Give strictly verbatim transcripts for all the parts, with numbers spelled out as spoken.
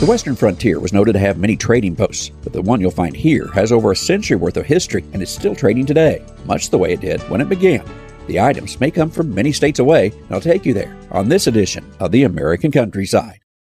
The Western frontier was noted to have many trading posts, but the one you'll find here has over a century worth of history and is still trading today, much the way it did when it began. The items may come from many states away, and I'll take you there on this edition of the American Countryside.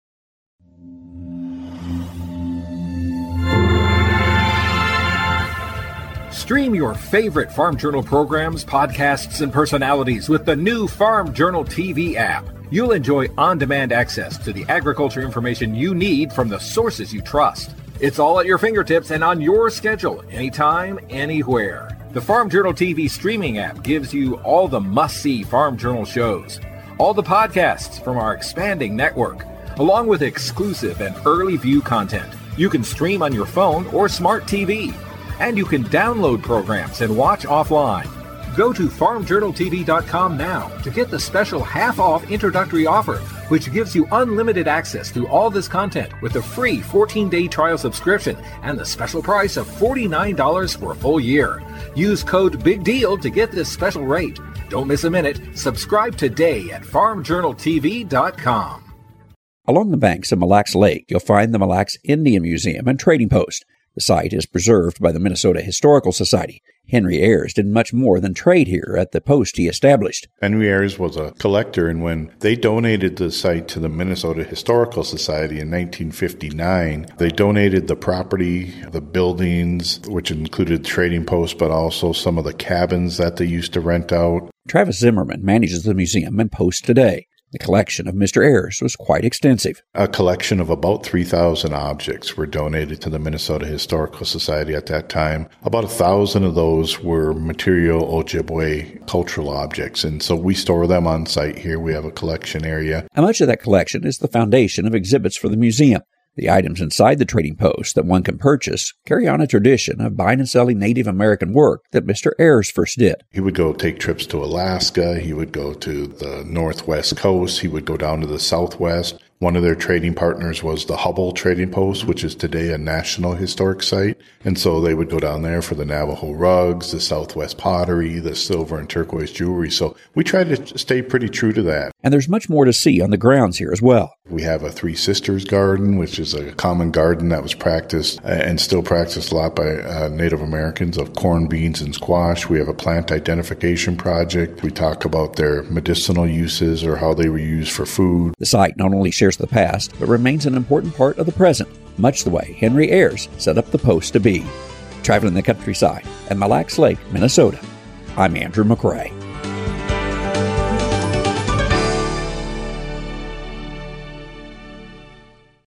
Stream your favorite Farm Journal programs, podcasts, and personalities with the new Farm Journal T V app. You'll enjoy on-demand access to the agriculture information you need from the sources you trust. It's all at your fingertips and on your schedule, anytime, anywhere. The Farm Journal T V streaming app gives you all the must-see Farm Journal shows, all the podcasts from our expanding network, along with exclusive and early view content. You can stream on your phone or smart T V, and you can download programs and watch offline. Go to farm journal t v dot com now to get the special half-off introductory offer, which gives you unlimited access to all this content with a free fourteen-day trial subscription and the special price of forty-nine dollars for a full year. Use code BIGDEAL to get this special rate. Don't miss a minute. Subscribe today at farm journal t v dot com. Along the banks of Mille Lacs Lake, you'll find the Mille Lacs Indian Museum and Trading Post. The site is preserved by the Minnesota Historical Society. Henry Ayers did much more than trade here at the post he established. Henry Ayers was a collector, and when they donated the site to the Minnesota Historical Society in nineteen fifty-nine, they donated the property, the buildings, which included trading posts, but also some of the cabins that they used to rent out. Travis Zimmerman manages the museum and post today. The collection of Mister Ayers was quite extensive. A collection of about three thousand objects were donated to the Minnesota Historical Society at that time. About one thousand of those were material Ojibwe cultural objects, and so we store them on site here. We have a collection area. And much of that collection is the foundation of exhibits for the museum. The items inside the trading post that one can purchase carry on a tradition of buying and selling Native American work that Mister Ayers first did. He would go take trips to Alaska. He would go to the northwest coast. He would go down to the southwest. One of their trading partners was the Hubbell Trading Post, which is today a National Historic Site. And so they would go down there for the Navajo rugs, the Southwest pottery, the silver and turquoise jewelry. So we try to stay pretty true to that. And there's much more to see on the grounds here as well. We have a Three Sisters garden, which is a common garden that was practiced and still practiced a lot by uh, Native Americans of corn, beans, and squash. We have a plant identification project. We talk about their medicinal uses or how they were used for food. The site not only shares the past, but remains an important part of the present, much the way Henry Ayers set up the post to be. Traveling the countryside at Mille Lacs Lake, Minnesota, I'm Andrew McRae.